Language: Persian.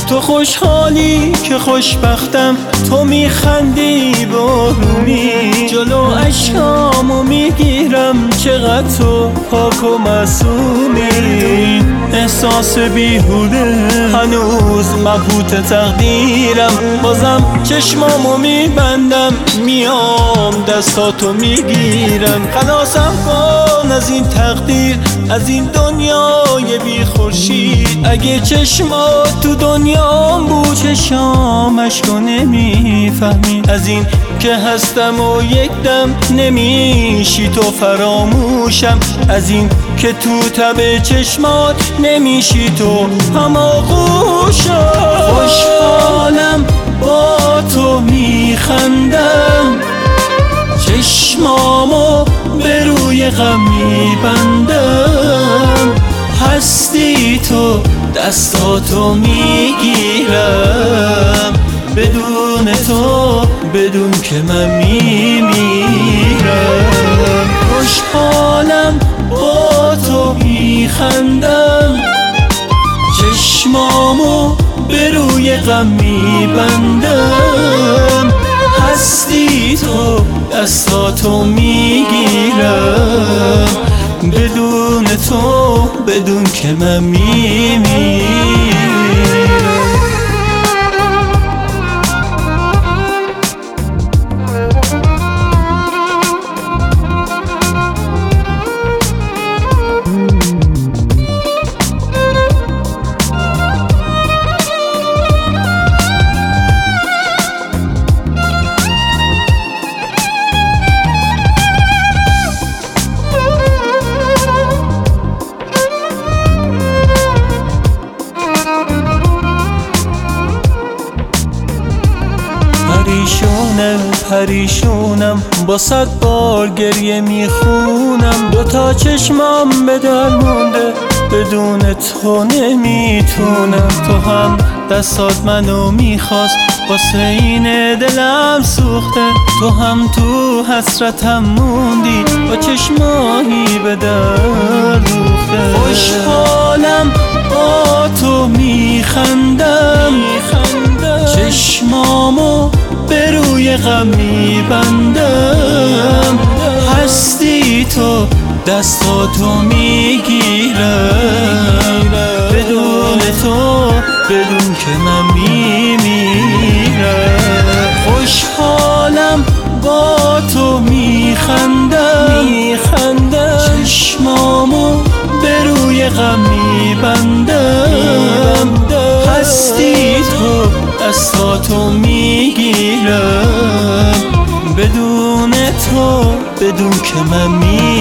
تو خوشحالی که خوشبختم، تو میخندی بارونی، جلو اشکامو میگیرم چقدر تو پاک و معصومی. احساس بیهوده هنوز مبهوت تقدیرم، بازم چشمامو میبندم میام دستاتو میگیرم. خلاصم کن از این تقدیر، از این دنیای بی خورشید. اگه چشمات تو دنیام بود چشامشو نمیفهمی، از این که هستم و یک دم نمیشی تو فراموشم، از این که تو تب چشمات نمیشی تو هماغوشم. خوشحالم با تو میخندم، چشمامو به روی غم میبندم. هستی تو دستاتو میگیرم، بدون تو بدون که من میمیرم. خوشحالم با تو میخندم، چشمامو به روی غم میبندم. هستی تو دستاتو میگیرم، بدون تو بدون که من میمیرم. پریشونم با 100 بار گریه میخونم، دوتا چشمام به در مونده بدون تو نمیتونم. تو هم دستات منو میخواست واسه این دلم سوخته، تو هم تو حسرتم موندی با چشمایی به در دوخته. خوشحالم با تو میخندم، چشمامو به روی غم میبندم. هستی تو دستاتو میگیرم، بدون تو بدون که من میمیرم. خوشحالم با تو میخندم، چشمامو به روی غم میبندم. هستی تو دستاتو میگیرم، بدون تو بدون که من میمیرم.